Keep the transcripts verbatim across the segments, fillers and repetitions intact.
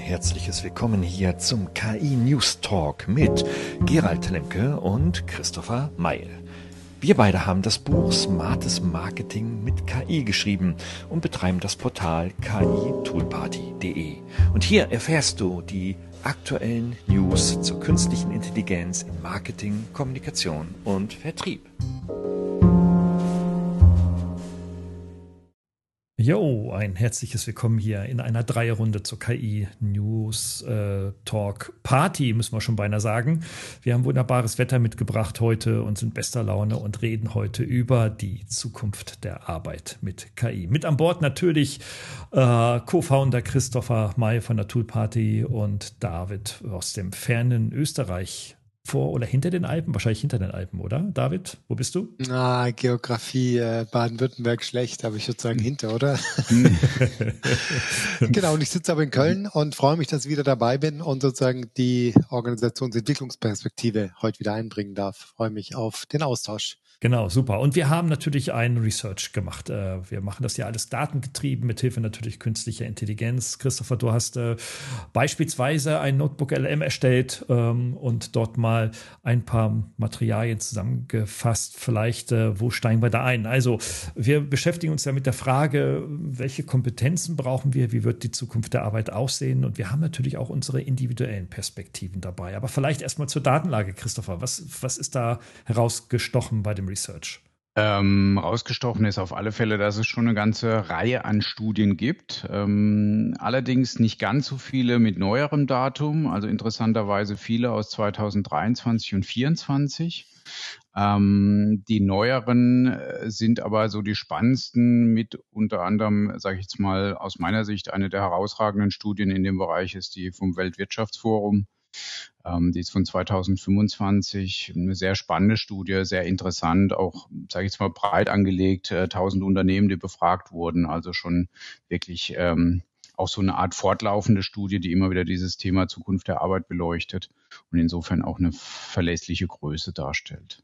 herzliches Willkommen hier zum K I News Talk mit Gerald Lemke und Christopher Meil. Wir beide haben das Buch Smartes Marketing mit K I geschrieben und betreiben das Portal k i toolparty punkt de. Und hier erfährst du die aktuellen News zur künstlichen Intelligenz in Marketing, Kommunikation und Vertrieb. Jo, ein herzliches Willkommen hier in einer Dreierrunde zur K I News äh, Talk Party, müssen wir schon beinahe sagen. Wir haben wunderbares Wetter mitgebracht heute und sind bester Laune und reden heute über die Zukunft der Arbeit mit K I. Mit an Bord natürlich äh, Co-Founder Christopher May von der Toolparty und David aus dem fernen Österreich. Vor oder hinter den Alpen? Wahrscheinlich hinter den Alpen, oder? David, wo bist du? Na, Geografie äh, Baden-Württemberg schlecht, aber ich würde sagen hinter, oder? Genau, und ich sitze aber in Köln und freue mich, dass ich wieder dabei bin und sozusagen die Organisationsentwicklungsperspektive heute wieder einbringen darf. Freue mich auf den Austausch. Genau, super. Und wir haben natürlich ein Research gemacht. Wir machen das ja alles datengetrieben, mithilfe natürlich künstlicher Intelligenz. Christopher, du hast äh, beispielsweise ein Notebook L M erstellt ähm, und dort mal ein paar Materialien zusammengefasst. Vielleicht, äh, wo steigen wir da ein? Also, wir beschäftigen uns ja mit der Frage, welche Kompetenzen brauchen wir? Wie wird die Zukunft der Arbeit aussehen? Und wir haben natürlich auch unsere individuellen Perspektiven dabei. Aber vielleicht erstmal zur Datenlage, Christopher. Was, was ist da herausgestochen bei dem Research? Ähm, rausgestochen ist auf alle Fälle, dass es schon eine ganze Reihe an Studien gibt. Ähm, allerdings nicht ganz so viele mit neuerem Datum, also interessanterweise viele aus zweitausenddreiundzwanzig und zweitausendvierundzwanzig. Ähm, die neueren sind aber so die spannendsten, mit unter anderem, sage ich jetzt mal, aus meiner Sicht eine der herausragenden Studien in dem Bereich ist die vom Weltwirtschaftsforum. Ähm, die ist von zweitausendfünfundzwanzig, eine sehr spannende Studie, sehr interessant, auch, sage ich jetzt mal, breit angelegt, äh, tausend Unternehmen, die befragt wurden, also schon wirklich ähm, auch so eine Art fortlaufende Studie, die immer wieder dieses Thema Zukunft der Arbeit beleuchtet und insofern auch eine verlässliche Größe darstellt.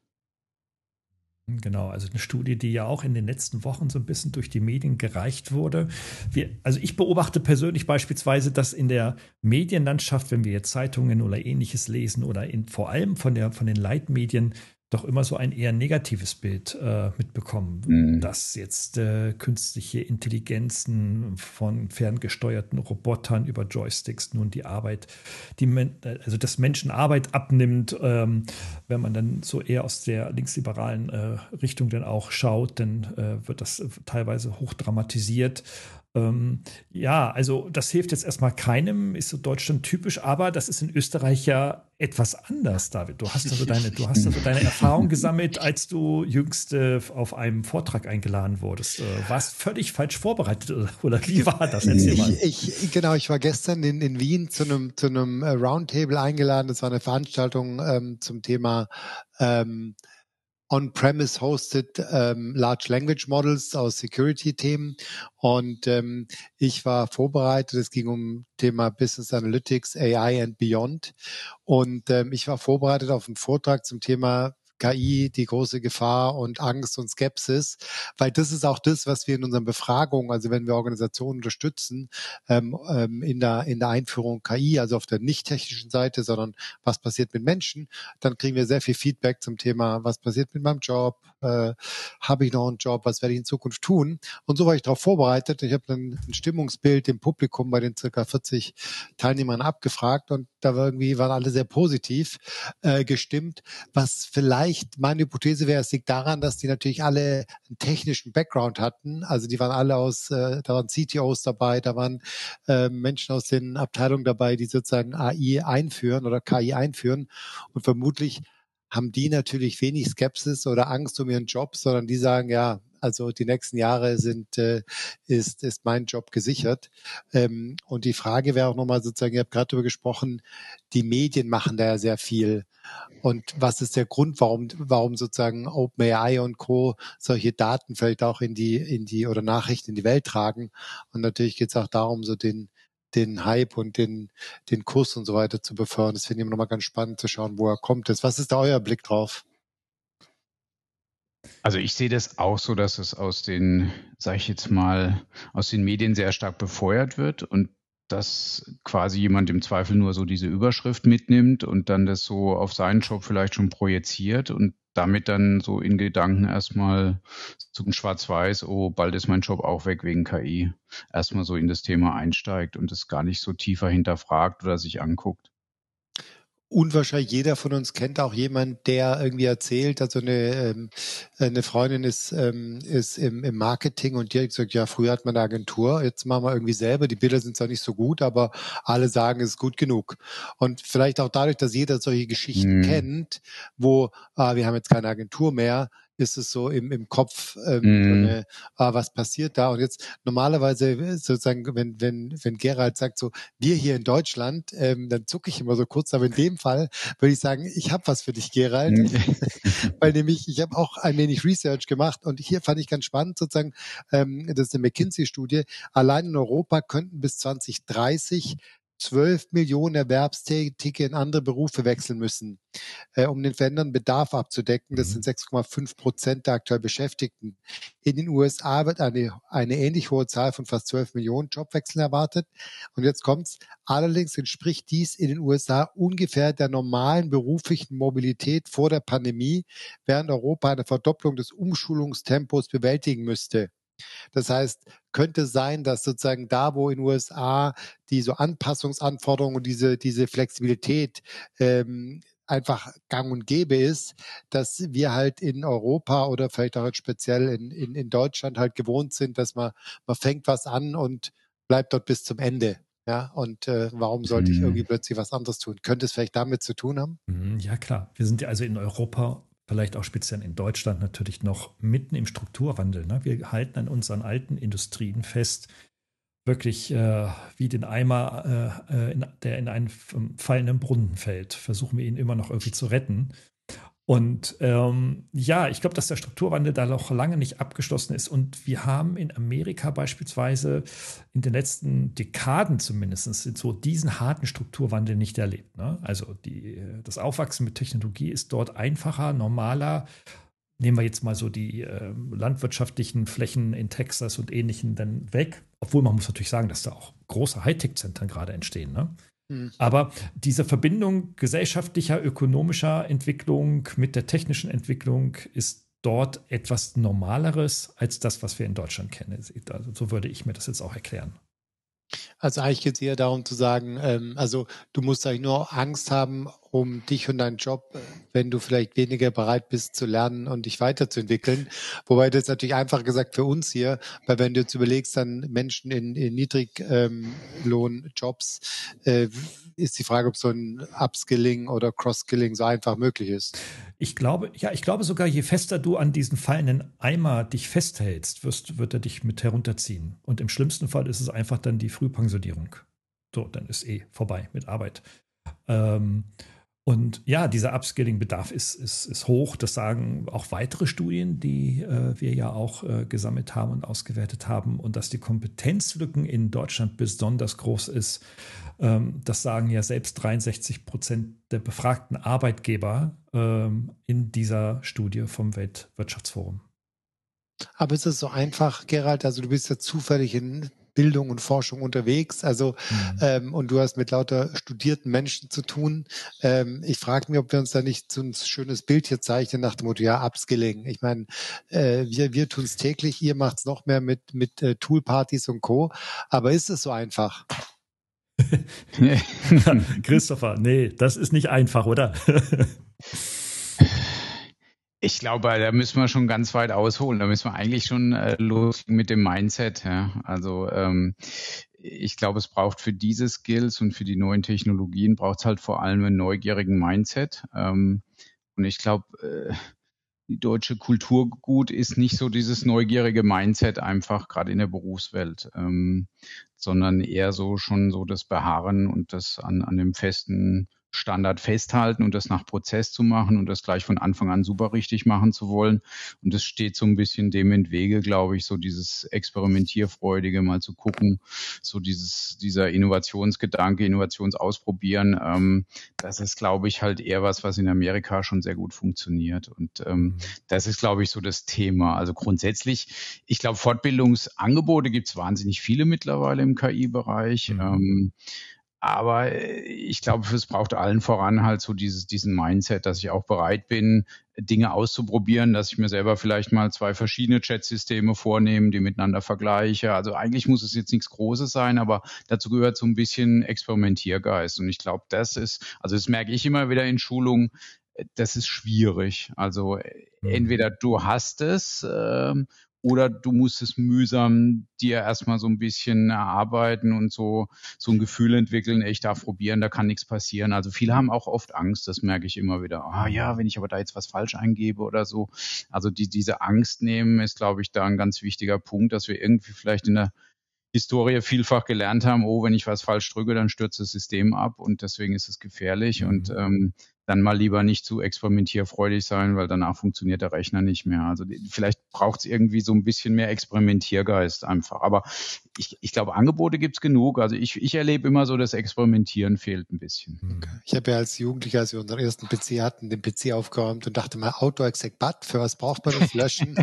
Genau, also eine Studie, die ja auch in den letzten Wochen so ein bisschen durch die Medien gereicht wurde. Wir, also ich beobachte persönlich beispielsweise, dass in der Medienlandschaft, wenn wir jetzt Zeitungen oder Ähnliches lesen oder in, vor allem von, der, von den Leitmedien, doch immer so ein eher negatives Bild äh, mitbekommen, mhm. dass jetzt äh, künstliche Intelligenzen von ferngesteuerten Robotern über Joysticks nun die Arbeit, die Men- also das Menschen Arbeit abnimmt. Ähm, wenn man dann so eher aus der linksliberalen äh, Richtung dann auch schaut, dann äh, wird das teilweise hochdramatisiert. Ähm, ja, also das hilft jetzt erstmal keinem, ist so Deutschland typisch, aber das ist in Österreich ja etwas anders, David. Du hast also deine, du hast also deine Erfahrung gesammelt, als du jüngst äh, auf einem Vortrag eingeladen wurdest. Äh, warst völlig falsch vorbereitet oder, oder wie war das? Erzähl mal. Ich, ich, genau, ich war gestern in, in Wien zu einem, zu einem Roundtable eingeladen. Das war eine Veranstaltung ähm, zum Thema ähm, On-Premise hosted ähm, Large Language Models aus Security-Themen und ähm, ich war vorbereitet. Es ging um Thema Business Analytics, A I and Beyond und ähm, ich war vorbereitet auf einen Vortrag zum Thema K I, die große Gefahr und Angst und Skepsis, weil das ist auch das, was wir in unseren Befragungen, also wenn wir Organisationen unterstützen, ähm, ähm, in der in der Einführung K I, also auf der nicht technischen Seite, sondern was passiert mit Menschen, dann kriegen wir sehr viel Feedback zum Thema, was passiert mit meinem Job, äh, habe ich noch einen Job, was werde ich in Zukunft tun? Und so war ich darauf vorbereitet. Ich habe dann ein Stimmungsbild im Publikum bei den circa vierzig Teilnehmern abgefragt und da war irgendwie waren alle sehr positiv äh, gestimmt, was vielleicht meine Hypothese wäre, es liegt daran, dass die natürlich alle einen technischen Background hatten. Also die waren alle aus, äh, da waren C T Os dabei, da waren äh, Menschen aus den Abteilungen dabei, die sozusagen A I einführen oder K I einführen. Und vermutlich haben die natürlich wenig Skepsis oder Angst um ihren Job, sondern die sagen, ja, also die nächsten Jahre sind äh, ist ist mein Job gesichert. Ähm, und die Frage wäre auch nochmal sozusagen, ihr habt gerade darüber gesprochen, die Medien machen da ja sehr viel. Und was ist der Grund, warum warum sozusagen OpenAI und Co. solche Daten vielleicht auch in die in die oder Nachrichten in die Welt tragen? Und natürlich geht es auch darum, so den den Hype und den den Kurs und so weiter zu befördern. Das finde ich immer nochmal ganz spannend zu schauen, woher kommt es. Was ist da euer Blick drauf? Also ich sehe das auch so, dass es aus den, sage ich jetzt mal, aus den Medien sehr stark befeuert wird und dass quasi jemand im Zweifel nur so diese Überschrift mitnimmt und dann das so auf seinen Job vielleicht schon projiziert und damit dann so in Gedanken erstmal so ein Schwarz-Weiß, oh, bald ist mein Job auch weg wegen K I, erstmal so in das Thema einsteigt und es gar nicht so tiefer hinterfragt oder sich anguckt. Und wahrscheinlich jeder von uns kennt auch jemanden, der irgendwie erzählt, also eine, ähm, eine Freundin ist, ähm, ist im, im Marketing und die hat gesagt, ja, früher hat man eine Agentur, jetzt machen wir irgendwie selber, die Bilder sind zwar nicht so gut, aber alle sagen, es ist gut genug. Und vielleicht auch dadurch, dass jeder solche Geschichten Mhm. kennt, wo ah, wir haben jetzt keine Agentur mehr, ist es so im, im Kopf, ähm, so Mhm. eine, ah, was passiert da? Und jetzt normalerweise sozusagen, wenn, wenn, wenn Gerald sagt so, wir hier in Deutschland, ähm, dann zucke ich immer so kurz, aber in dem Fall würde ich sagen, ich habe was für dich, Gerald, weil nämlich ich habe auch ein wenig Research gemacht und hier fand ich ganz spannend sozusagen, ähm, das ist eine McKinsey-Studie, allein in Europa könnten bis zwanzig dreißig zwölf Millionen Erwerbstätige in andere Berufe wechseln müssen, äh, um den veränderten Bedarf abzudecken. Das Mhm. sind sechs Komma fünf Prozent der aktuell Beschäftigten. In den U S A wird eine, eine ähnlich hohe Zahl von fast zwölf Millionen Jobwechseln erwartet. Und jetzt kommt's. Allerdings entspricht dies in den U S A ungefähr der normalen beruflichen Mobilität vor der Pandemie, während Europa eine Verdopplung des Umschulungstempos bewältigen müsste. Das heißt, könnte sein, dass sozusagen da, wo in den U S A die so Anpassungsanforderungen und diese, diese Flexibilität ähm, einfach gang und gäbe ist, dass wir halt in Europa oder vielleicht auch speziell in, in, in Deutschland halt gewohnt sind, dass man, man fängt was an und bleibt dort bis zum Ende. Ja, und äh, warum sollte ich irgendwie Mhm. plötzlich was anderes tun? Könnte es vielleicht damit zu tun haben? Mhm, ja, klar. Wir sind ja also in Europa, vielleicht auch speziell in Deutschland, natürlich noch mitten im Strukturwandel. Ne? Wir halten an unseren alten Industrien fest, wirklich äh, wie den Eimer, äh, in, der in einen fallenden Brunnen fällt. Versuchen wir ihn immer noch irgendwie zu retten. Und ähm, ja, ich glaube, dass der Strukturwandel da noch lange nicht abgeschlossen ist. Und wir haben in Amerika beispielsweise in den letzten Dekaden zumindest so diesen harten Strukturwandel nicht erlebt. Ne? Also die, das Aufwachsen mit Technologie ist dort einfacher, normaler. Nehmen wir jetzt mal so die äh, landwirtschaftlichen Flächen in Texas und Ähnlichen dann weg. Obwohl man muss natürlich sagen, dass da auch große Hightech-Zentren gerade entstehen. Ne? Hm. Aber diese Verbindung gesellschaftlicher, ökonomischer Entwicklung mit der technischen Entwicklung ist dort etwas Normaleres als das, was wir in Deutschland kennen. Also so würde ich mir das jetzt auch erklären. Also eigentlich geht es eher darum zu sagen, ähm, also du musst eigentlich nur Angst haben um dich und deinen Job, wenn du vielleicht weniger bereit bist zu lernen und dich weiterzuentwickeln. Wobei das natürlich einfach gesagt für uns hier, weil wenn du jetzt überlegst, dann Menschen in, in Niedriglohnjobs, äh, ist die Frage, ob so ein Upskilling oder Cross-Skilling so einfach möglich ist. Ich glaube, ja, ich glaube sogar, je fester du an diesen fallenden Eimer dich festhältst, wirst, wird er dich mit herunterziehen. Und im schlimmsten Fall ist es einfach dann die Frühpensionierung. So, dann ist eh vorbei mit Arbeit. Ähm, und ja, dieser Upskilling-Bedarf ist, ist, ist hoch. Das sagen auch weitere Studien, die äh, wir ja auch äh, gesammelt haben und ausgewertet haben. Und dass die Kompetenzlücken in Deutschland besonders groß ist, ähm, das sagen ja selbst dreiundsechzig Prozent der befragten Arbeitgeber ähm, in dieser Studie vom Weltwirtschaftsforum. Aber ist es so einfach, Gerald? Also du bist ja zufällig in Bildung und Forschung unterwegs, also Mhm. ähm, und du hast mit lauter studierten Menschen zu tun. Ähm, ich frage mich, ob wir uns da nicht so ein schönes Bild hier zeichnen nach dem Motto, ja, Upskilling. Ich meine, äh, wir, wir tun es täglich, ihr macht es noch mehr mit, mit äh, Toolpartys und Co. Aber ist es so einfach? Christopher, nee, das ist nicht einfach, oder? Ich glaube, da müssen wir schon ganz weit ausholen. Da müssen wir eigentlich schon äh, los mit dem Mindset. Ja. Also ähm, ich glaube, es braucht für diese Skills und für die neuen Technologien braucht es halt vor allem einen neugierigen Mindset. Ähm, und ich glaube, äh, die deutsche Kulturgut ist nicht so dieses neugierige Mindset einfach gerade in der Berufswelt, ähm, sondern eher so schon so das Beharren und das an, an dem festen Standard festhalten und das nach Prozess zu machen und das gleich von Anfang an super richtig machen zu wollen. Und das steht so ein bisschen dem in Wege, glaube ich, so dieses Experimentierfreudige, mal zu gucken, so dieses, dieser Innovationsgedanke, Innovationsausprobieren, ähm, das ist, glaube ich, halt eher was, was in Amerika schon sehr gut funktioniert. Und ähm, das ist, glaube ich, so das Thema. Also grundsätzlich, ich glaube, Fortbildungsangebote gibt es wahnsinnig viele mittlerweile im K I-Bereich. Mhm. Ähm, aber ich glaube, es braucht allen voran halt so dieses, diesen Mindset, dass ich auch bereit bin, Dinge auszuprobieren, dass ich mir selber vielleicht mal zwei verschiedene Chat-Systeme vornehme, die miteinander vergleiche. Also eigentlich muss es jetzt nichts Großes sein, aber dazu gehört so ein bisschen Experimentiergeist. Und ich glaube, das ist, also das merke ich immer wieder in Schulungen, das ist schwierig. Also entweder du hast es, ähm, oder du musst es mühsam dir erstmal so ein bisschen erarbeiten und so, so ein Gefühl entwickeln, ey, ich darf probieren, da kann nichts passieren. Also viele haben auch oft Angst, das merke ich immer wieder. Ah ja, wenn ich aber da jetzt was falsch eingebe oder so. Also die, diese Angst nehmen ist, glaube ich, da ein ganz wichtiger Punkt, dass wir irgendwie vielleicht in der Historie vielfach gelernt haben, oh, wenn ich was falsch drücke, dann stürzt das System ab und deswegen ist es gefährlich mhm. und ähm, dann mal lieber nicht zu experimentierfreudig sein, weil danach funktioniert der Rechner nicht mehr. Also die, vielleicht braucht es irgendwie so ein bisschen mehr Experimentiergeist einfach. Aber ich, ich glaube, Angebote gibt es genug. Also ich, ich erlebe immer so, das Experimentieren fehlt ein bisschen. Okay. Ich habe ja als Jugendlicher, als wir unseren ersten P C hatten, den P C aufgeräumt und dachte mal, Auto-Exec-But, für was braucht man das? Löschen.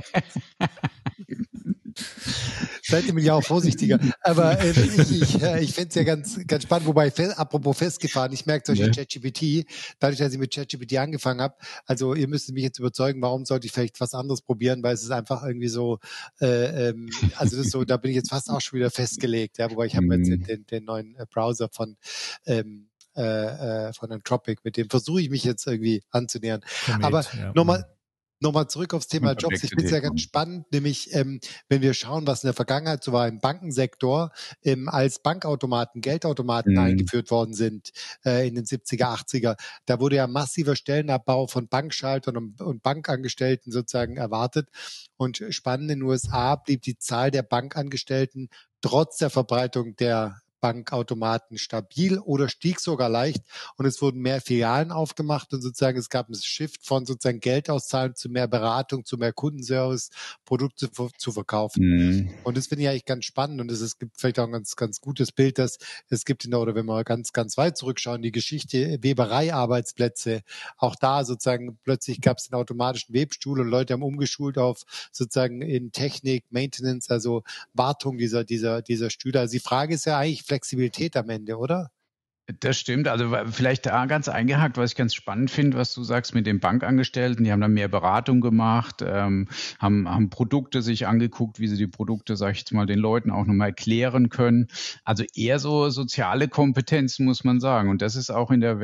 Seitdem bin ich auch vorsichtiger. Aber äh, ich, ich, äh, ich finde es ja ganz, ganz spannend, wobei, fe- apropos festgefahren, ich merke zum Beispiel ja. ChatGPT, dadurch, dass ich mit ChatGPT angefangen habe, also ihr müsst mich jetzt überzeugen, warum sollte ich vielleicht was anderes probieren, weil es ist einfach irgendwie so, äh, ähm, also das ist so, da bin ich jetzt fast auch schon wieder festgelegt, ja, wobei ich habe jetzt den, den, den neuen Browser von ähm, äh, äh, von Anthropic, mit dem versuche ich mich jetzt irgendwie anzunähern. Comet, Aber ja. nochmal Nochmal zurück aufs Thema Jobs. Ich finde es ja ganz spannend, nämlich ähm, wenn wir schauen, was in der Vergangenheit so war im Bankensektor, ähm, als Bankautomaten, Geldautomaten mhm. eingeführt worden sind äh, in den siebziger, achtziger, da wurde ja massiver Stellenabbau von Bankschaltern und, und Bankangestellten sozusagen erwartet. Und spannend, in den U S A blieb die Zahl der Bankangestellten trotz der Verbreitung der Bankautomaten stabil oder stieg sogar leicht und es wurden mehr Filialen aufgemacht und sozusagen es gab einen Shift von sozusagen Geldauszahlen zu mehr Beratung, zu mehr Kundenservice, Produkte zu verkaufen. Mhm. Und das finde ich eigentlich ganz spannend und es, es gibt vielleicht auch ein ganz, ganz gutes Bild, dass es gibt in der, oder wenn wir ganz, ganz weit zurückschauen, die Geschichte Weberei-Arbeitsplätze, auch da sozusagen plötzlich gab es den automatischen Webstuhl und Leute haben umgeschult auf sozusagen in Technik, Maintenance, also Wartung dieser, dieser, dieser Stühle. Also die Frage ist ja eigentlich Flexibilität am Ende, oder? Das stimmt. Also vielleicht da ganz eingehakt, was ich ganz spannend finde, was du sagst mit den Bankangestellten. Die haben dann mehr Beratung gemacht, ähm, haben, haben Produkte sich angeguckt, wie sie die Produkte, sage ich jetzt mal, den Leuten auch nochmal erklären können. Also eher so soziale Kompetenzen, muss man sagen. Und das ist auch in der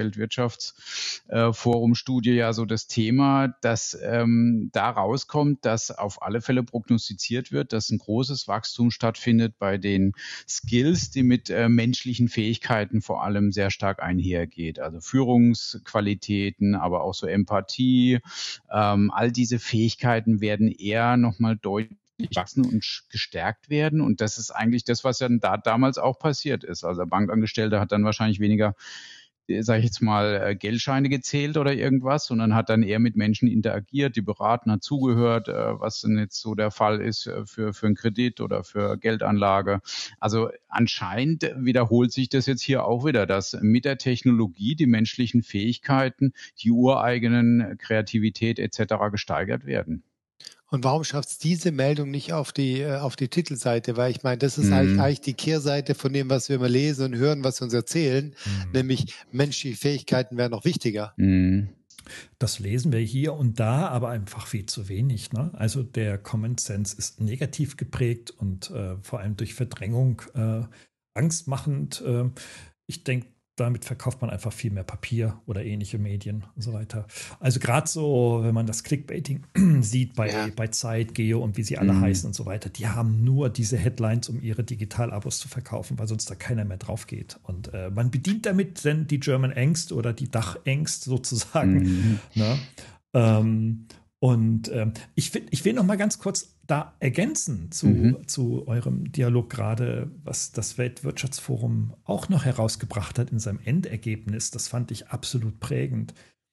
Weltwirtschaftsforum-Studie ja so das Thema, dass ähm, da rauskommt, dass auf alle Fälle prognostiziert wird, dass ein großes Wachstum stattfindet bei den Skills, die mit äh, menschlichen Fähigkeiten vor allem sehr stark einhergeht. Also Führungsqualitäten, aber auch so Empathie. Ähm, all diese Fähigkeiten werden eher nochmal deutlich wachsen und gestärkt werden. Und das ist eigentlich das, was ja da damals auch passiert ist. Also der Bankangestellte hat dann wahrscheinlich weniger, sage ich jetzt mal, Geldscheine gezählt oder irgendwas, sondern hat dann eher mit Menschen interagiert, die beraten, hat zugehört, was denn jetzt so der Fall ist für, für einen Kredit oder für Geldanlage. Also anscheinend wiederholt sich das jetzt hier auch wieder, dass mit der Technologie die menschlichen Fähigkeiten, die ureigenen Kreativität et cetera gesteigert werden. Und warum schafft es diese Meldung nicht auf die, äh, auf die Titelseite? Weil ich meine, das ist mm. eigentlich, eigentlich die Kehrseite von dem, was wir immer lesen und hören, was wir uns erzählen. Mm. Nämlich menschliche Fähigkeiten wären noch wichtiger. Mm. Das lesen wir hier und da, aber einfach viel zu wenig. Ne? Also der Common Sense ist negativ geprägt und äh, vor allem durch Verdrängung äh, angstmachend. Äh, ich denke, damit verkauft man einfach viel mehr Papier oder ähnliche Medien und so weiter. Also gerade so, wenn man das Clickbaiting sieht bei, ja. bei Zeit, Geo und wie sie alle mhm. heißen und so weiter, die haben nur diese Headlines, um ihre Digital-Abos zu verkaufen, weil sonst da keiner mehr drauf geht. Und äh, man bedient damit dann die German Angst oder die Dach-Angst sozusagen. Mhm. Ne? Ähm, und ähm, ich, will, ich will noch mal ganz kurz da ergänzen zu, Mhm. zu eurem Dialog gerade, was das Weltwirtschaftsforum auch noch herausgebracht hat in seinem Endergebnis. Das fand ich absolut prägend,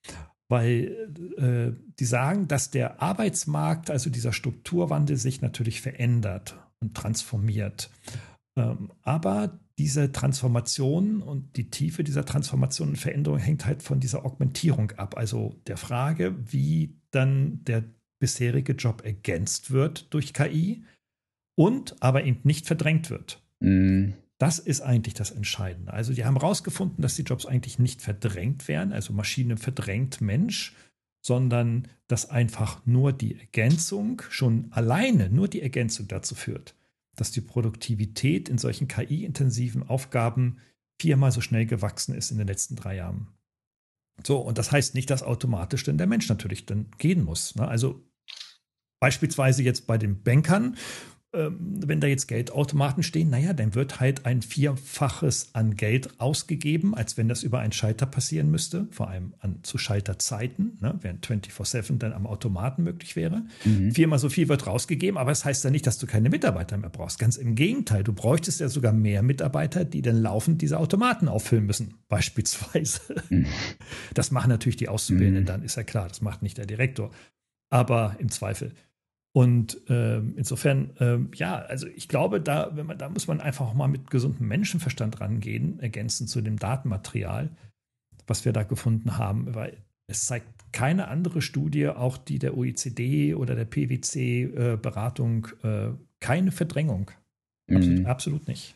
weil äh, die sagen, dass der Arbeitsmarkt, also dieser Strukturwandel, sich natürlich verändert und transformiert. Ähm, aber diese Transformation und die Tiefe dieser Transformation und Veränderung hängt halt von dieser Augmentierung ab, also der Frage, wie dann der bisherige Job ergänzt wird durch K I und aber eben nicht verdrängt wird. Mhm. Das ist eigentlich das Entscheidende. Also die haben herausgefunden, dass die Jobs eigentlich nicht verdrängt werden, also Maschine verdrängt Mensch, sondern dass einfach nur die Ergänzung, schon alleine nur die Ergänzung dazu führt, dass die Produktivität in solchen K I-intensiven Aufgaben viermal so schnell gewachsen ist in den letzten drei Jahren. So, und das heißt nicht, dass automatisch dann der Mensch natürlich dann gehen muss. Ne? Also beispielsweise jetzt bei den Bankern, ähm, wenn da jetzt Geldautomaten stehen, naja, dann wird halt ein Vierfaches an Geld ausgegeben, als wenn das über einen Schalter passieren müsste, vor allem an, zu Schalterzeiten, ne, während vierundzwanzig sieben dann am Automaten möglich wäre. Mhm. Viermal so viel wird rausgegeben, aber das heißt ja nicht, dass du keine Mitarbeiter mehr brauchst. Ganz im Gegenteil, du bräuchtest ja sogar mehr Mitarbeiter, die dann laufend diese Automaten auffüllen müssen, beispielsweise. Mhm. Das machen natürlich die Auszubildenden Mhm. dann, ist ja klar, das macht nicht der Direktor, aber im Zweifel. Und ähm, insofern, ähm, ja, also ich glaube, da, wenn man, da muss man einfach auch mal mit gesundem Menschenverstand rangehen, ergänzend zu dem Datenmaterial, was wir da gefunden haben, weil es zeigt keine andere Studie, auch die der O E C D oder der P W C-Beratung, äh, äh, keine Verdrängung. Absolut, Mhm. absolut nicht.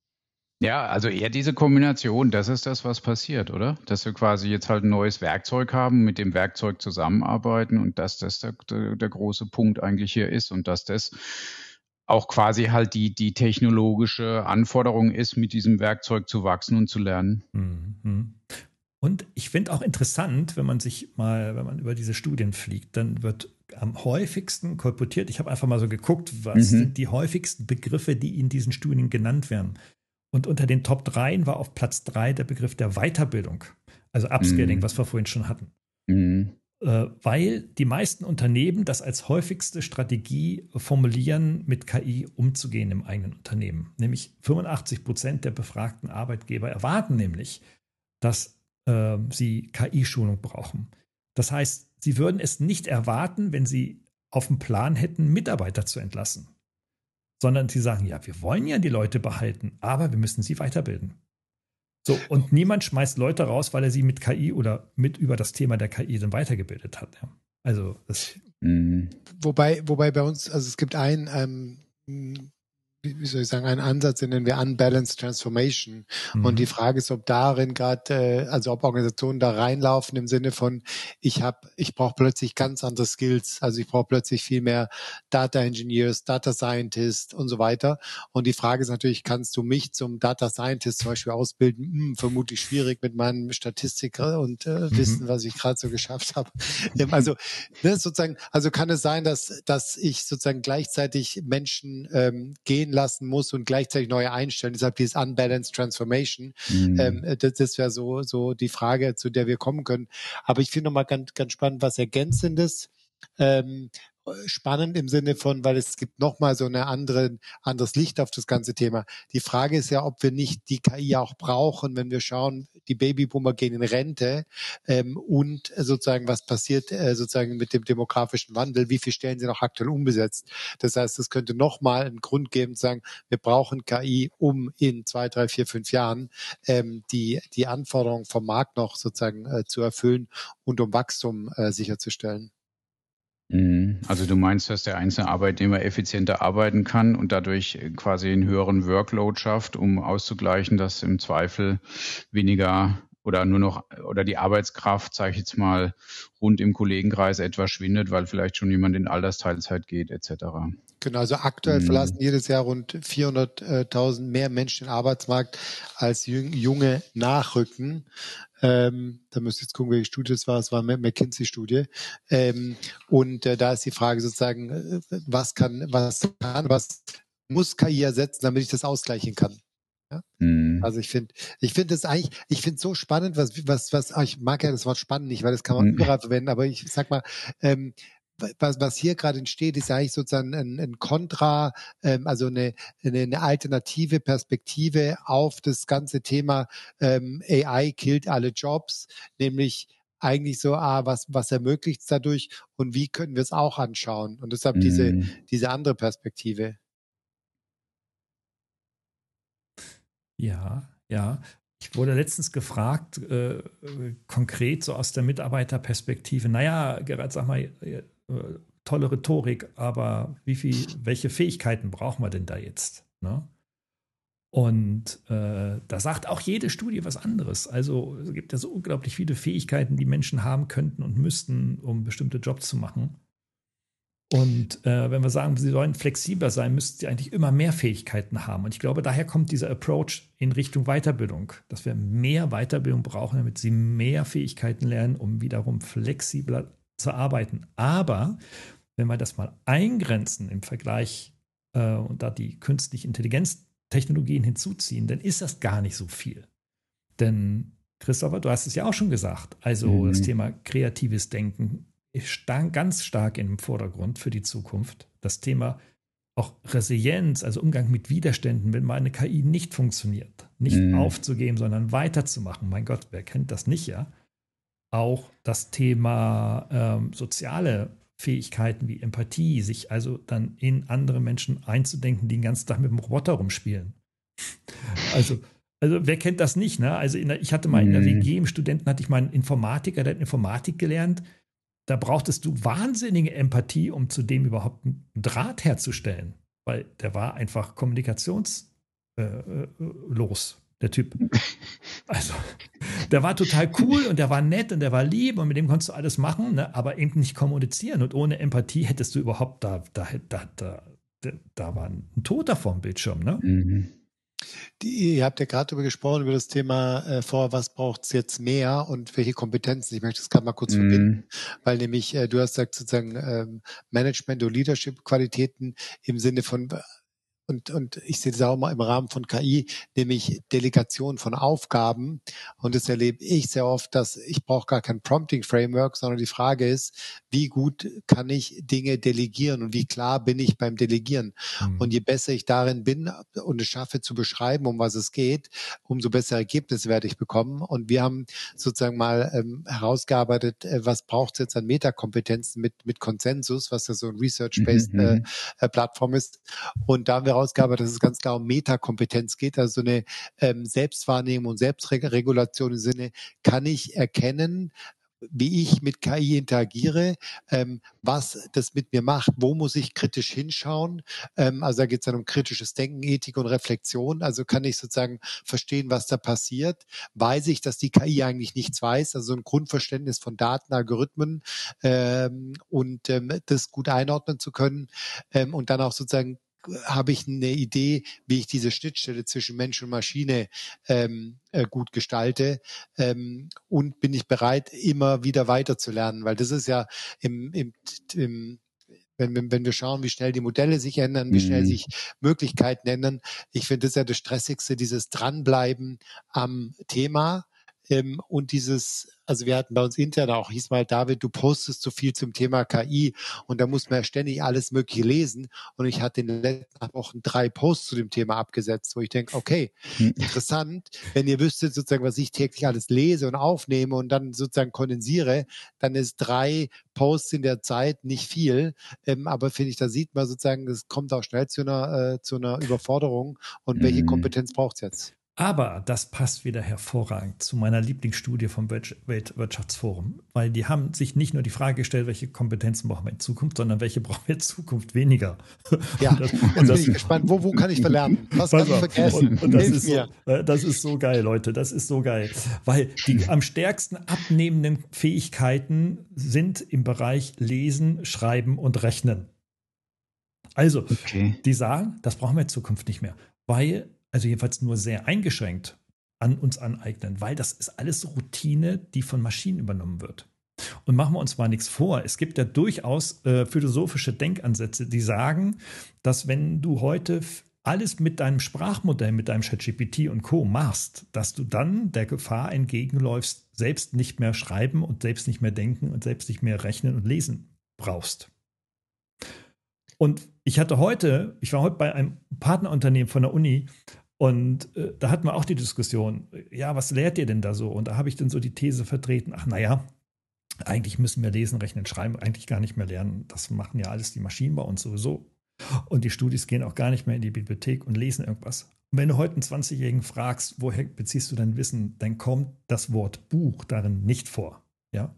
Ja, also eher diese Kombination, das ist das, was passiert, oder? Dass wir quasi jetzt halt ein neues Werkzeug haben, mit dem Werkzeug zusammenarbeiten und dass das der, der, der große Punkt eigentlich hier ist und dass das auch quasi halt die, die technologische Anforderung ist, mit diesem Werkzeug zu wachsen und zu lernen. Mhm. Und ich finde auch interessant, wenn man sich mal, wenn man über diese Studien fliegt, dann wird am häufigsten kolportiert, ich habe einfach mal so geguckt, was Mhm. sind die häufigsten Begriffe, die in diesen Studien genannt werden. Und unter den Top drei war auf Platz drei der Begriff der Weiterbildung, also Upscaling, Mhm. was wir vorhin schon hatten. Mhm. Äh, weil die meisten Unternehmen das als häufigste Strategie formulieren, mit K I umzugehen im eigenen Unternehmen. Nämlich fünfundachtzig Prozent der befragten Arbeitgeber erwarten nämlich, dass äh, sie K I-Schulung brauchen. Das heißt, sie würden es nicht erwarten, wenn sie auf dem Plan hätten, Mitarbeiter zu entlassen, sondern sie sagen, ja, wir wollen ja die Leute behalten, aber wir müssen sie weiterbilden. So, und niemand schmeißt Leute raus, weil er sie mit K I oder mit über das Thema der K I dann weitergebildet hat. Ja. Also das. Mhm. Wobei, wobei bei uns, also es gibt einen, ähm, wie wie soll ich sagen, einen Ansatz, den nennen wir Unbalanced Transformation. Und die Mhm. Frage ist, ob darin gerade, äh, also ob Organisationen da reinlaufen im Sinne von, ich habe, ich brauche plötzlich ganz andere Skills. Also ich brauche plötzlich viel mehr Data Engineers, Data Scientists und so weiter. Und die Frage ist natürlich, kannst du mich zum Data Scientist zum Beispiel ausbilden? Hm, vermutlich schwierig mit meinem Statistiker und äh, Mhm. Wissen, was ich gerade so geschafft habe. Ähm, also ne, sozusagen, also kann es sein, dass dass ich sozusagen gleichzeitig Menschen ähm, gehen lassen muss und gleichzeitig neue einstellen. Deshalb dieses Unbalanced Transformation. Mhm. Ähm, das das wäre so so die Frage, zu der wir kommen können. Aber ich finde nochmal ganz ganz spannend, was Ergänzendes. Ähm, spannend im Sinne von, weil es gibt nochmal so eine andere, anderes Licht auf das ganze Thema. Die Frage ist ja, ob wir nicht die K I auch brauchen, wenn wir schauen, die Babyboomer gehen in Rente ähm, und sozusagen, was passiert äh, sozusagen mit dem demografischen Wandel, wie viele Stellen sind auch aktuell unbesetzt. Das heißt, es könnte nochmal einen Grund geben, zu sagen, wir brauchen K I, um in zwei, drei, vier, fünf Jahren ähm, die, die Anforderungen vom Markt noch sozusagen äh, zu erfüllen und um Wachstum äh, sicherzustellen. Mhm. Also du meinst, dass der einzelne Arbeitnehmer effizienter arbeiten kann und dadurch quasi einen höheren Workload schafft, um auszugleichen, dass im Zweifel weniger oder nur noch oder die Arbeitskraft, sage ich jetzt mal, rund im Kollegenkreis etwas schwindet, weil vielleicht schon jemand in Altersteilzeit geht et cetera. Genau, also aktuell Mhm. verlassen jedes Jahr rund vierhunderttausend mehr Menschen den Arbeitsmarkt, als junge nachrücken. Ähm, da müsst ihr jetzt gucken, welche Studie es war. Es war eine McKinsey-Studie. Ähm, und äh, da ist die Frage sozusagen, äh, was kann, was kann, was muss K I ersetzen, damit ich das ausgleichen kann. Ja? Mhm. Also ich finde, ich finde es eigentlich, ich finde es so spannend, was, was, was, ich mag ja das Wort spannend nicht, weil das kann man Mhm. überall verwenden, aber ich sag mal, ähm, was, was hier gerade entsteht, ist eigentlich sozusagen ein, ein Kontra, ähm, also eine, eine, eine alternative Perspektive auf das ganze Thema ähm, A I killt alle Jobs, nämlich eigentlich so, ah, was, was ermöglicht es dadurch und wie können wir es auch anschauen? Und deshalb Mhm. diese, diese andere Perspektive. Ja, ja. Ich wurde letztens gefragt, äh, äh, konkret so aus der Mitarbeiterperspektive, naja, Gerhard, sag mal, äh, tolle Rhetorik, aber wie viel, welche Fähigkeiten brauchen wir denn da jetzt? Ne? Und äh, da sagt auch jede Studie was anderes. Also es gibt ja so unglaublich viele Fähigkeiten, die Menschen haben könnten und müssten, um bestimmte Jobs zu machen. Und äh, wenn wir sagen, sie sollen flexibler sein, müssten sie eigentlich immer mehr Fähigkeiten haben. Und ich glaube, daher kommt dieser Approach in Richtung Weiterbildung, dass wir mehr Weiterbildung brauchen, damit sie mehr Fähigkeiten lernen, um wiederum flexibler zu arbeiten. Aber wenn wir das mal eingrenzen im Vergleich äh, und da die künstliche Intelligenztechnologien hinzuziehen, dann ist das gar nicht so viel. Denn, Christopher, du hast es ja auch schon gesagt, also Mhm. das Thema kreatives Denken ist stark, ganz stark im Vordergrund für die Zukunft. Das Thema auch Resilienz, also Umgang mit Widerständen, wenn mal eine K I nicht funktioniert, nicht Mhm. aufzugeben, sondern weiterzumachen. Mein Gott, wer kennt das nicht, ja? Auch das Thema ähm, soziale Fähigkeiten wie Empathie, sich also dann in andere Menschen einzudenken, die den ganzen Tag mit dem Roboter rumspielen. Also, also wer kennt das nicht? Ne? Also in der, ich hatte mal in der W G im Studenten hatte ich mal einen Informatiker, der hat Informatik gelernt. Da brauchtest du wahnsinnige Empathie, um zu dem überhaupt einen Draht herzustellen, weil der war einfach kommunikationslos, äh, los, der Typ. Also, der war total cool und der war nett und der war lieb und mit dem konntest du alles machen, ne? Aber eben nicht kommunizieren. Und ohne Empathie hättest du überhaupt da, da, da, da, da war ein Toter vorm Bildschirm, ne? Mhm. Die, ihr habt ja gerade darüber gesprochen, über das Thema äh, vor, was braucht es jetzt mehr und welche Kompetenzen. Ich möchte das gerade mal kurz Mhm. verbinden, weil nämlich, äh, du hast gesagt, sozusagen ähm, Management- und Leadership-Qualitäten im Sinne von, und, und ich sehe das auch mal im Rahmen von K I, nämlich Delegation von Aufgaben. Und das erlebe ich sehr oft, dass ich brauche gar kein Prompting-Framework, sondern die Frage ist, wie gut kann ich Dinge delegieren und wie klar bin ich beim Delegieren? Mhm. Und je besser ich darin bin und es schaffe zu beschreiben, um was es geht, umso bessere Ergebnisse werde ich bekommen. Und wir haben sozusagen mal ähm, herausgearbeitet, äh, was braucht es jetzt an Metakompetenzen mit, mit Konsensus, was ja so ein Research-based äh, Mhm. äh, Plattform ist. Und da haben wir herausgearbeitet, dass es ganz klar um Metakompetenz geht, also so eine ähm, Selbstwahrnehmung und Selbstregulation im Sinne, kann ich erkennen, wie ich mit K I interagiere, ähm, was das mit mir macht, wo muss ich kritisch hinschauen. Ähm, also da geht es dann um kritisches Denken, Ethik und Reflexion. Also kann ich sozusagen verstehen, was da passiert. Weiß ich, dass die K I eigentlich nichts weiß, also ein Grundverständnis von Daten, Algorithmen ähm, und ähm, das gut einordnen zu können ähm, und dann auch sozusagen habe ich eine Idee, wie ich diese Schnittstelle zwischen Mensch und Maschine ähm, äh, gut gestalte ähm, und bin ich bereit, immer wieder weiterzulernen, weil das ist ja im, im, im wenn, wenn, wenn wir schauen, wie schnell die Modelle sich ändern, wie schnell Mhm. sich Möglichkeiten ändern. Ich finde, das ist ja das Stressigste, dieses Dranbleiben am Thema ähm, und dieses, also wir hatten bei uns intern auch, hieß mal, David, du postest so viel zum Thema K I und da muss man ja ständig alles Mögliche lesen und ich hatte in den letzten Wochen drei Posts zu dem Thema abgesetzt, wo ich denke, okay, interessant, wenn ihr wüsstet sozusagen, was ich täglich alles lese und aufnehme und dann sozusagen kondensiere, dann ist drei Posts in der Zeit nicht viel, ähm, aber finde ich, da sieht man sozusagen, es kommt auch schnell zu einer, äh, zu einer Überforderung und welche Mhm. Kompetenz braucht es jetzt? Aber das passt wieder hervorragend zu meiner Lieblingsstudie vom Weltwirtschaftsforum, weil die haben sich nicht nur die Frage gestellt, welche Kompetenzen brauchen wir in Zukunft, sondern welche brauchen wir in Zukunft weniger. Ja, Und das, jetzt und bin das, ich gespannt, wo, wo kann ich verlernen? Was pass kann ich auf, vergessen? und, und das, Hilf ist so, mir. äh, das ist so geil, Leute, das ist so geil. Weil die am stärksten abnehmenden Fähigkeiten sind im Bereich Lesen, Schreiben und Rechnen. Also, Okay. die sagen, das brauchen wir in Zukunft nicht mehr, weil, also jedenfalls nur sehr eingeschränkt an uns aneignen, weil das ist alles Routine, die von Maschinen übernommen wird. Und machen wir uns mal nichts vor, es gibt ja durchaus äh, philosophische Denkansätze, die sagen, dass wenn du heute f- alles mit deinem Sprachmodell, mit deinem ChatGPT und Co. machst, dass du dann der Gefahr entgegenläufst, selbst nicht mehr schreiben und selbst nicht mehr denken und selbst nicht mehr rechnen und lesen brauchst. Und ich hatte heute, ich war heute bei einem Partnerunternehmen von der Uni und äh, da hatten wir auch die Diskussion, ja, was lehrt ihr denn da so? Und da habe ich dann so die These vertreten, ach naja, eigentlich müssen wir lesen, rechnen, schreiben, eigentlich gar nicht mehr lernen. Das machen ja alles die Maschinen bei uns sowieso. Und die Studis gehen auch gar nicht mehr in die Bibliothek und lesen irgendwas. Und wenn du heute einen zwanzigjährigen fragst, woher beziehst du dein Wissen, dann kommt das Wort Buch darin nicht vor. Ja?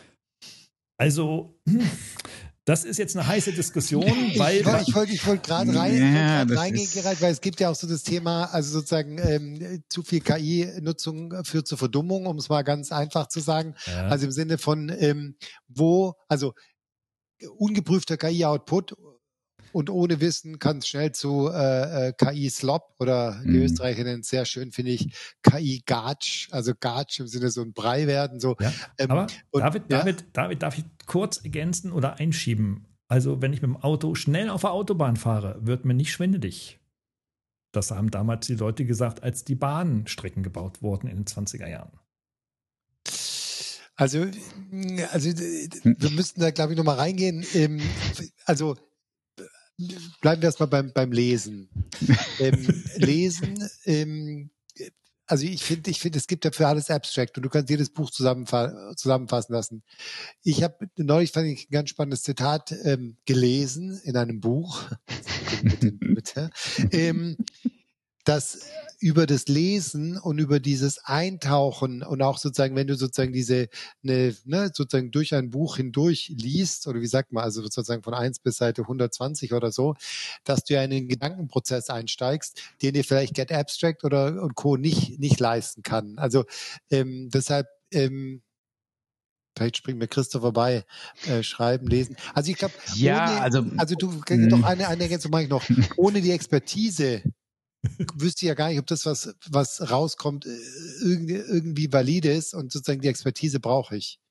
Also, das ist jetzt eine heiße Diskussion, weil. Ich wollte ich wollt, ich wollt gerade rein, Ja, wollt das reingehen, ist- Gerald, weil es gibt ja auch so das Thema, also sozusagen ähm, zu viel K I-Nutzung führt zur Verdummung, um es mal ganz einfach zu sagen. Ja. Also im Sinne von, ähm, wo, also ungeprüfter K I-Output und ohne Wissen kann es schnell zu äh, äh, K I-Slop oder die Mhm. Österreicher nennen es sehr schön, finde ich, K I-Gatsch, also Gatsch im Sinne so ein Brei werden. So. Ja, Ähm, aber und- David, ja? David, David, darf ich kurz ergänzen oder einschieben? Also, wenn ich mit dem Auto schnell auf der Autobahn fahre, wird mir nicht schwindelig. Das haben damals die Leute gesagt, als die Bahnstrecken gebaut wurden in den zwanziger Jahren. Also, mh, also d- d- wir müssten da, glaube ich, nochmal reingehen. Ähm, also äh, bleiben wir erstmal beim, beim Lesen. Ähm, Lesen, ähm, also ich finde, ich finde, es gibt ja für alles Abstract und du kannst jedes Buch zusammenfa zusammenfassen lassen. Ich habe neulich, fand ich, ein ganz spannendes Zitat ähm, gelesen in einem Buch, mit den, mit den, mit, ähm, dass über das Lesen und über dieses Eintauchen und auch sozusagen, wenn du sozusagen diese, ne, ne, sozusagen durch ein Buch hindurch liest, oder wie sagt man, also sozusagen von eins bis Seite hundertzwanzig oder so, dass du ja in einen Gedankenprozess einsteigst, den dir vielleicht Get Abstract oder und Co. nicht, nicht leisten kann. Also ähm, deshalb, ähm, vielleicht springt mir Christopher bei, äh, schreiben, lesen. Also ich glaube, Ja, ohne, also- also du, Mm. doch eine, eine Ergänzung mache ich noch, ohne die Expertise wüsste ja gar nicht, ob das, was, was rauskommt, äh, irgendwie, irgendwie valide ist und sozusagen die Expertise brauche ich.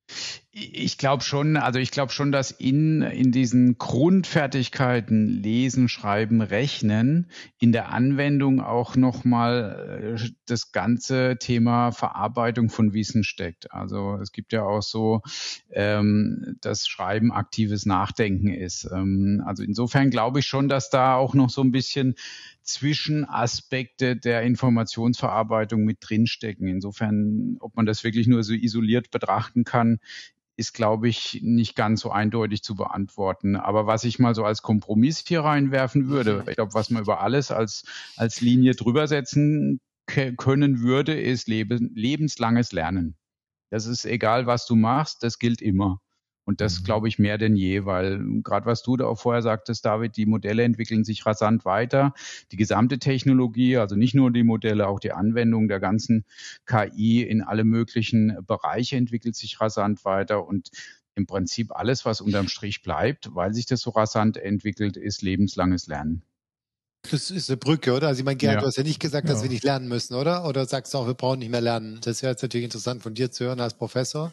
Ich glaube schon, also ich glaube schon, dass in, in diesen Grundfertigkeiten Lesen, Schreiben, Rechnen in der Anwendung auch nochmal äh, das ganze Thema Verarbeitung von Wissen steckt. Also es gibt ja auch so, ähm, dass Schreiben aktives Nachdenken ist. Ähm, also insofern glaube ich schon, dass da auch noch so ein bisschen Zwischenaspekte der Informationsverarbeitung mit drinstecken. Insofern, ob man das wirklich nur so isoliert betrachten kann, ist, glaube ich, nicht ganz so eindeutig zu beantworten. Aber was ich mal so als Kompromiss hier reinwerfen würde, ich glaube, was man über alles als, als Linie drüber setzen können würde, ist leben, lebenslanges Lernen. Das ist egal, was du machst, das gilt immer. Und das glaube ich mehr denn je, weil gerade was du da auch vorher sagtest, David, die Modelle entwickeln sich rasant weiter. Die gesamte Technologie, also nicht nur die Modelle, auch die Anwendung der ganzen K I in alle möglichen Bereiche entwickelt sich rasant weiter. Und im Prinzip alles, was unterm Strich bleibt, weil sich das so rasant entwickelt, ist lebenslanges Lernen. Das ist eine Brücke, oder? Also ich meine, Gerhard, Ja. du hast ja nicht gesagt, dass Ja. wir nicht lernen müssen, oder? Oder sagst du auch, wir brauchen nicht mehr lernen? Das wäre jetzt natürlich interessant von dir zu hören als Professor.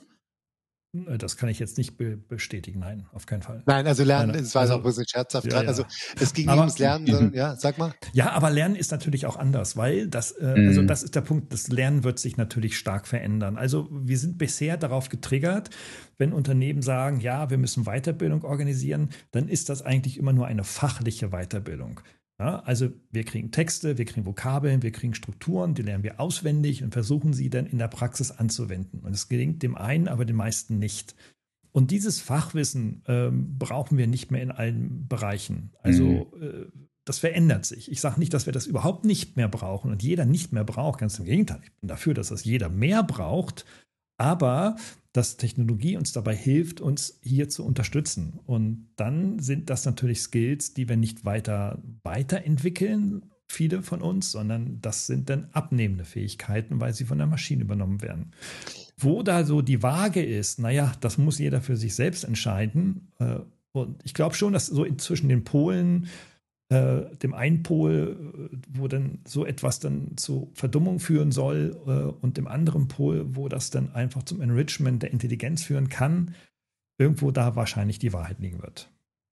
Das kann ich jetzt nicht be bestätigen, nein, auf keinen Fall. Nein, also Lernen, Nein, das war also- auch ein bisschen scherzhaft Ja, gerade. ja. Also es ging Aber- nicht ums Lernen, sondern, ja, sag mal. Ja, aber Lernen ist natürlich auch anders, weil das, äh, Mhm. also das ist der Punkt, das Lernen wird sich natürlich stark verändern. Also wir sind bisher darauf getriggert, wenn Unternehmen sagen, ja, wir müssen Weiterbildung organisieren, dann ist das eigentlich immer nur eine fachliche Weiterbildung. Ja, also wir kriegen Texte, wir kriegen Vokabeln, wir kriegen Strukturen, die lernen wir auswendig und versuchen sie dann in der Praxis anzuwenden. Und es gelingt dem einen, aber den meisten nicht. Und dieses Fachwissen ähm, brauchen wir nicht mehr in allen Bereichen. Also äh, das verändert sich. Ich sage nicht, dass wir das überhaupt nicht mehr brauchen und jeder nicht mehr braucht. Ganz im Gegenteil. Ich bin dafür, dass das jeder mehr braucht. Aber dass Technologie uns dabei hilft, uns hier zu unterstützen. Und dann sind das natürlich Skills, die wir nicht weiter weiterentwickeln, viele von uns, sondern das sind dann abnehmende Fähigkeiten, weil sie von der Maschine übernommen werden. Wo da so die Waage ist, naja, das muss jeder für sich selbst entscheiden. Und ich glaube schon, dass so zwischen den Polen, äh, dem einen Pol, wo dann so etwas dann zu Verdummung führen soll, äh, und dem anderen Pol, wo das dann einfach zum Enrichment der Intelligenz führen kann, irgendwo da wahrscheinlich die Wahrheit liegen wird.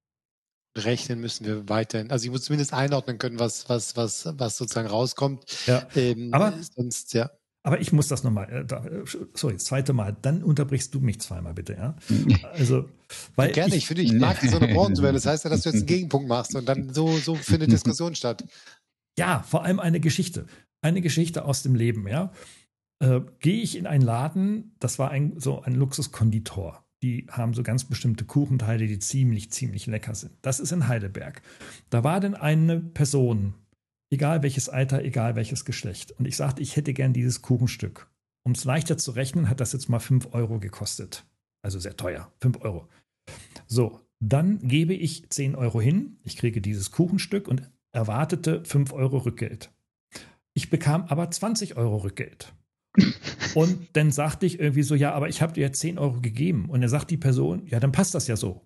Rechnen müssen wir weiterhin. Also ich muss zumindest einordnen können, was, was, was, was sozusagen rauskommt. Ja, Ähm, aber- sonst, ja. Aber ich muss das nochmal, äh, sorry, das zweite Mal, dann unterbrichst du mich zweimal bitte, ja? Also, weil Gerne, ich, ich finde, ich mag die so eine Branchenwelle. Das heißt ja, dass du jetzt einen Gegenpunkt machst und dann so, so findet Diskussion statt. Ja, vor allem eine Geschichte. Eine Geschichte aus dem Leben, ja. Äh, gehe ich in einen Laden, das war ein, so ein Luxuskonditor. Die haben so ganz bestimmte Kuchenteile, die ziemlich, ziemlich lecker sind. Das ist in Heidelberg. Da war dann eine Person, egal welches Alter, egal welches Geschlecht. Und ich sagte, ich hätte gern dieses Kuchenstück. Um es leichter zu rechnen, hat das jetzt mal fünf Euro gekostet. Also sehr teuer, fünf Euro. So, dann gebe ich zehn Euro hin. Ich kriege dieses Kuchenstück und erwartete fünf Euro Rückgeld. Ich bekam aber zwanzig Euro Rückgeld. Und dann sagte ich irgendwie so, ja, aber ich habe dir ja zehn Euro gegeben. Und dann sagt die Person, ja, dann passt das ja so.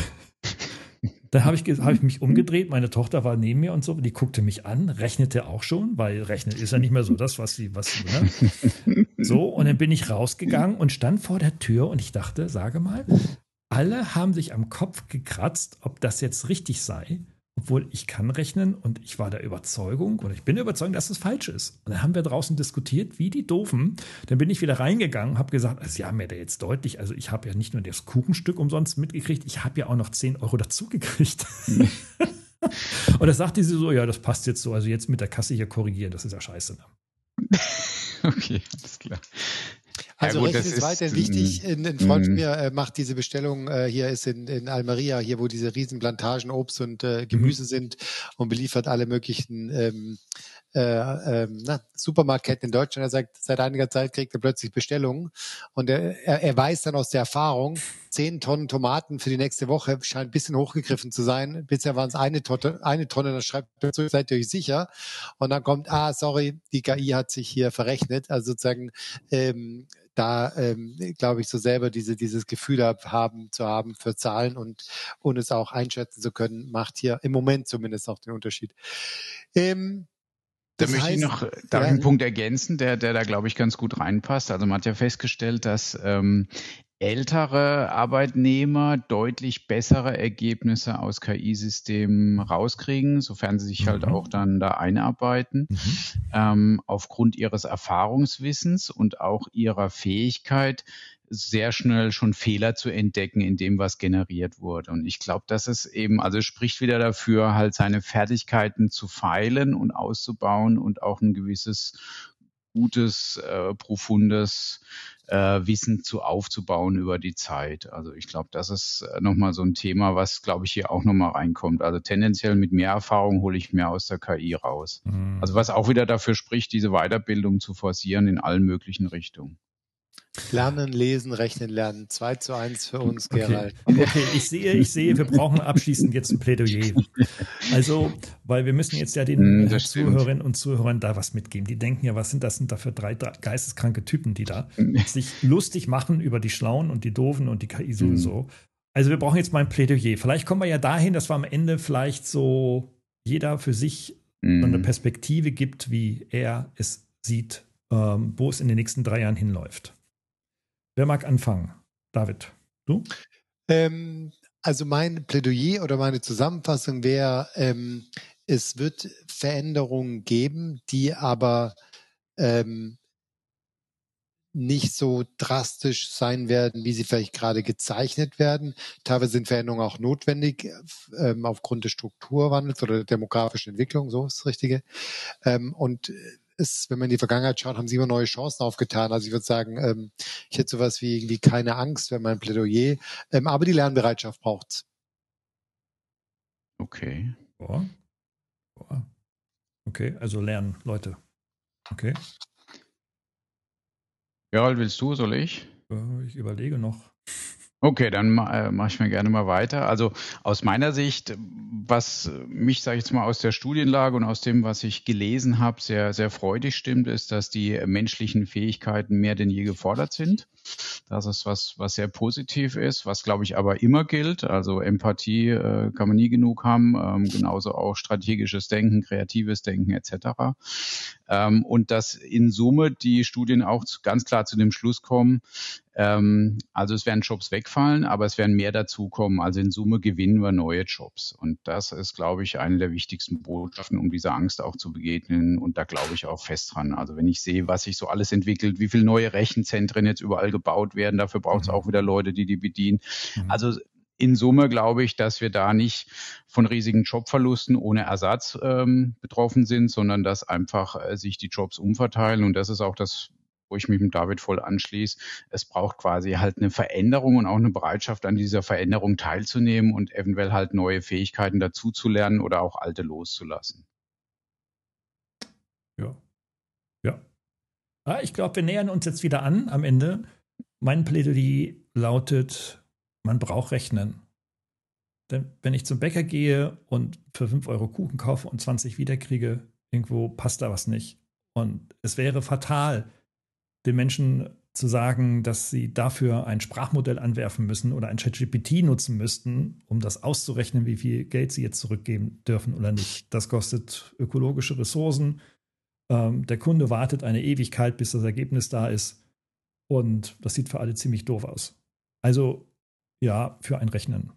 Dann habe ich, hab ich mich umgedreht, meine Tochter war neben mir und so, die guckte mich an, rechnete auch schon, weil Rechnen ist ja nicht mehr so das, was sie, was sie, ne? So, und dann bin ich rausgegangen und stand vor der Tür und ich dachte, sage mal, alle haben sich am Kopf gekratzt, ob das jetzt richtig sei, obwohl ich kann rechnen und ich war der Überzeugung oder ich bin der Überzeugung, dass es falsch ist. Und dann haben wir draußen diskutiert, wie die Doofen. Dann bin ich wieder reingegangen und habe gesagt, also sie haben mir da jetzt deutlich, also ich habe ja nicht nur das Kuchenstück umsonst mitgekriegt, ich habe ja auch noch zehn Euro dazu gekriegt. Und da sagte sie so, ja, das passt jetzt so, also jetzt mit der Kasse hier korrigieren, das ist ja scheiße. Ne? Okay, alles klar. Also ja, gut, Rechnen ist, ist weiter wichtig. Ein, ein Freund von mir äh, macht diese Bestellung, äh, hier ist in, in Almeria, hier wo diese riesen Plantagen Obst und äh, Gemüse mhm. sind und beliefert alle möglichen ähm, äh, ähm, na, Supermarktketten in Deutschland. Er sagt, seit einiger Zeit kriegt er plötzlich Bestellungen und er, er, er weiß dann aus der Erfahrung, zehn Tonnen Tomaten für die nächste Woche scheint ein bisschen hochgegriffen zu sein. Bisher waren es eine Tonne, eine Tonne, dann schreibt er zurück, seid ihr euch sicher? Und dann kommt, ah, sorry, die K I hat sich hier verrechnet. Also sozusagen, ähm, da ähm, glaube ich, so selber diese, dieses Gefühl haben zu haben für Zahlen und, und es auch einschätzen zu können, macht hier im Moment zumindest auch den Unterschied. Ähm, Da möchte heißt, ich noch darf ja, ich einen Punkt ergänzen, der, der da, glaube ich, ganz gut reinpasst. Also man hat ja festgestellt, dass ähm, ältere Arbeitnehmer deutlich bessere Ergebnisse aus K I-Systemen rauskriegen, sofern sie sich mhm. halt auch dann da einarbeiten, mhm. ähm, aufgrund ihres Erfahrungswissens und auch ihrer Fähigkeit, sehr schnell schon Fehler zu entdecken in dem, was generiert wurde. Und ich glaube, das ist eben, also spricht wieder dafür, halt seine Fertigkeiten zu feilen und auszubauen und auch ein gewisses gutes, äh, profundes äh, Wissen zu aufzubauen über die Zeit. Also ich glaube, das ist äh, nochmal so ein Thema, was, glaube ich, hier auch nochmal reinkommt. Also tendenziell mit mehr Erfahrung hole ich mehr aus der K I raus. Mhm. Also was auch wieder dafür spricht, diese Weiterbildung zu forcieren in allen möglichen Richtungen. Lernen, lesen, rechnen, lernen. zwei zu eins für uns, Gerald. Okay. okay, ich sehe, ich sehe, wir brauchen abschließend jetzt ein Plädoyer. Also, weil wir müssen jetzt ja den mm, Zuhörerinnen und Zuhörern da was mitgeben. Die denken ja, was sind das sind da für drei geisteskranke Typen, die da sich lustig machen über die Schlauen und die Doofen und die K I sowieso. Mm. Also wir brauchen jetzt mal ein Plädoyer. Vielleicht kommen wir ja dahin, dass wir am Ende vielleicht so jeder für sich mm. eine Perspektive gibt, wie er es sieht, ähm, wo es in den nächsten drei Jahren hinläuft. Wer mag anfangen? David, du? Ähm, also mein Plädoyer oder meine Zusammenfassung wäre, ähm, es wird Veränderungen geben, die aber ähm, nicht so drastisch sein werden, wie sie vielleicht gerade gezeichnet werden. Teilweise sind Veränderungen auch notwendig ähm, aufgrund des Strukturwandels oder der demografischen Entwicklung, so ist das Richtige. Ähm, und ist, wenn man in die Vergangenheit schaut, haben sie immer neue Chancen aufgetan. Also ich würde sagen, ähm, ich hätte sowas wie irgendwie keine Angst, wenn mein Plädoyer, ähm, aber die Lernbereitschaft braucht's. Okay. Boah. Boah. Okay, also lernen, Leute. Okay. Gerald, willst du, soll ich? Ich überlege noch. Okay, dann äh, mache ich mir gerne mal weiter. Also aus meiner Sicht, was mich, sage ich jetzt mal, aus der Studienlage und aus dem, was ich gelesen habe, sehr, sehr freudig stimmt, ist, dass die menschlichen Fähigkeiten mehr denn je gefordert sind. Das ist was, was sehr positiv ist, was, glaube ich, aber immer gilt. Also Empathie äh, kann man nie genug haben, ähm, genauso auch strategisches Denken, kreatives Denken et cetera. Ähm, und dass in Summe die Studien auch zu, ganz klar zu dem Schluss kommen, ähm, also es werden Jobs wegfallen, aber es werden mehr dazukommen. Also in Summe gewinnen wir neue Jobs. Und das ist, glaube ich, eine der wichtigsten Botschaften, um dieser Angst auch zu begegnen. Und da glaube ich auch fest dran. Also wenn ich sehe, was sich so alles entwickelt, wie viele neue Rechenzentren jetzt überall gebaut werden, dafür braucht es mhm. auch wieder Leute, die die bedienen. Mhm. Also in Summe glaube ich, dass wir da nicht von riesigen Jobverlusten ohne Ersatz ähm, betroffen sind, sondern dass einfach äh, sich die Jobs umverteilen. Und das ist auch das, wo ich mich mit David voll anschließe. Es braucht quasi halt eine Veränderung und auch eine Bereitschaft, an dieser Veränderung teilzunehmen und eventuell halt neue Fähigkeiten dazuzulernen oder auch alte loszulassen. Ja. Ja. Ah, ich glaube, wir nähern uns jetzt wieder an am Ende. Mein Plädoyer lautet, man braucht Rechnen. Denn wenn ich zum Bäcker gehe und für fünf Euro Kuchen kaufe und zwanzig wiederkriege, irgendwo passt da was nicht. Und es wäre fatal, den Menschen zu sagen, dass sie dafür ein Sprachmodell anwerfen müssen oder ein ChatGPT nutzen müssten, um das auszurechnen, wie viel Geld sie jetzt zurückgeben dürfen oder nicht. Das kostet ökologische Ressourcen. Ähm, der Kunde wartet eine Ewigkeit, bis das Ergebnis da ist. Und das sieht für alle ziemlich doof aus. Also ja, für ein Rechnen.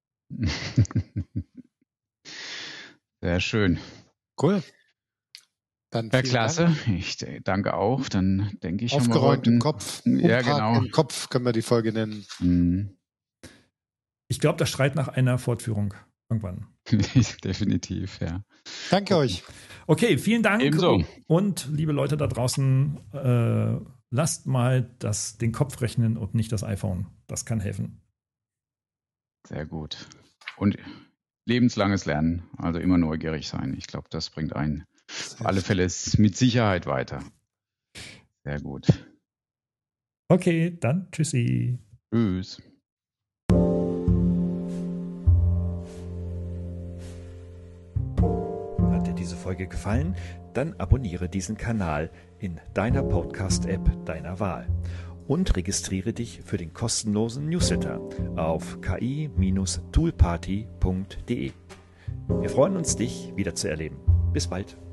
Sehr schön. Cool. Dann ja, klasse. Dank. Ich danke auch. Dann denke ich, aufgeräumt im Kopf. Ja, genau. Im Kopf können wir die Folge nennen. Mhm. Ich glaube, das schreit nach einer Fortführung irgendwann. Definitiv, ja. Danke okay. euch. Okay, vielen Dank. Ebenso. Und liebe Leute da draußen, äh, lasst mal das, den Kopf rechnen und nicht das iPhone. Das kann helfen. Sehr gut. Und lebenslanges Lernen, also immer neugierig sein. Ich glaube, das bringt einen auf alle Fälle mit Sicherheit weiter. Sehr gut. Okay, dann tschüssi. Tschüss. Hat dir diese Folge gefallen? Dann abonniere diesen Kanal in deiner Podcast-App deiner Wahl. Und registriere dich für den kostenlosen Newsletter auf k i Bindestrich toolparty punkt d e. Wir freuen uns, dich wieder zu erleben. Bis bald.